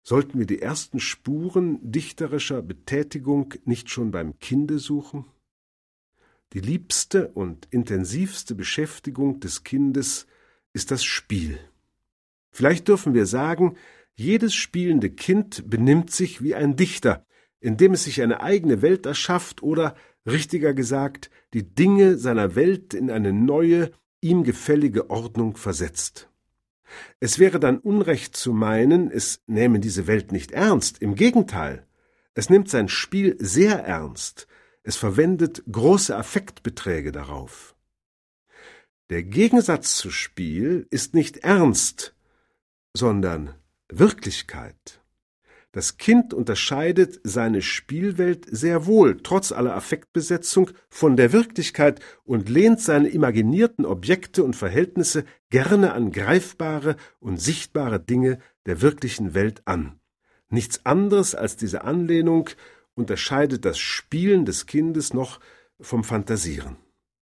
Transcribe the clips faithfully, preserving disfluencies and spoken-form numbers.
Sollten wir die ersten Spuren dichterischer Betätigung nicht schon beim Kinde suchen? Die liebste und intensivste Beschäftigung des Kindes ist das Spiel. Vielleicht dürfen wir sagen, jedes spielende Kind benimmt sich wie ein Dichter, indem es sich eine eigene Welt erschafft oder, richtiger gesagt, die Dinge seiner Welt in eine neue, ihm gefällige Ordnung versetzt. Es wäre dann Unrecht zu meinen, es nähme diese Welt nicht ernst. Im Gegenteil, es nimmt sein Spiel sehr ernst. Es verwendet große Affektbeträge darauf. Der Gegensatz zu Spiel ist nicht Ernst, sondern Wirklichkeit. Das Kind unterscheidet seine Spielwelt sehr wohl, trotz aller Affektbesetzung, von der Wirklichkeit und lehnt seine imaginierten Objekte und Verhältnisse gerne an greifbare und sichtbare Dinge der wirklichen Welt an. Nichts anderes als diese Anlehnung unterscheidet das Spielen des Kindes noch vom Phantasieren.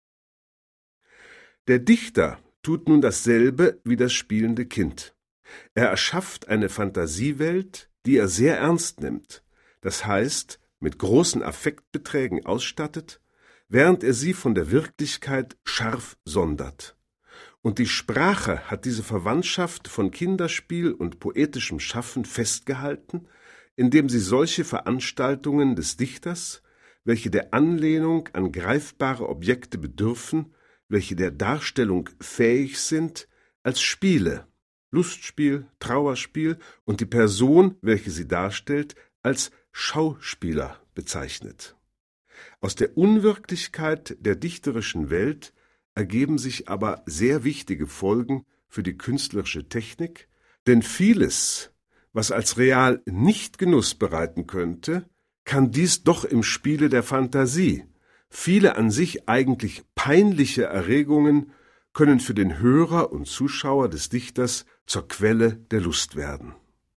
Der Dichter tut nun dasselbe wie das spielende Kind. Er erschafft eine Fantasiewelt, die er sehr ernst nimmt, das heißt, mit großen Affektbeträgen ausstattet, während er sie von der Wirklichkeit scharf sondert. Und die Sprache hat diese Verwandtschaft von Kinderspiel und poetischem Schaffen festgehalten, indem sie solche Veranstaltungen des Dichters, welche der Anlehnung an greifbare Objekte bedürfen, welche der Darstellung fähig sind, als Spiele, Lustspiel, Trauerspiel und die Person, welche sie darstellt, als Schauspieler bezeichnet. Aus der Unwirklichkeit der dichterischen Welt ergeben sich aber sehr wichtige Folgen für die künstlerische Technik, denn vieles, was als real nicht Genuss bereiten könnte, kann dies doch im Spiele der Fantasie. Viele an sich eigentlich peinliche Erregungen können für den Hörer und Zuschauer des Dichters zur Quelle der Lust werden.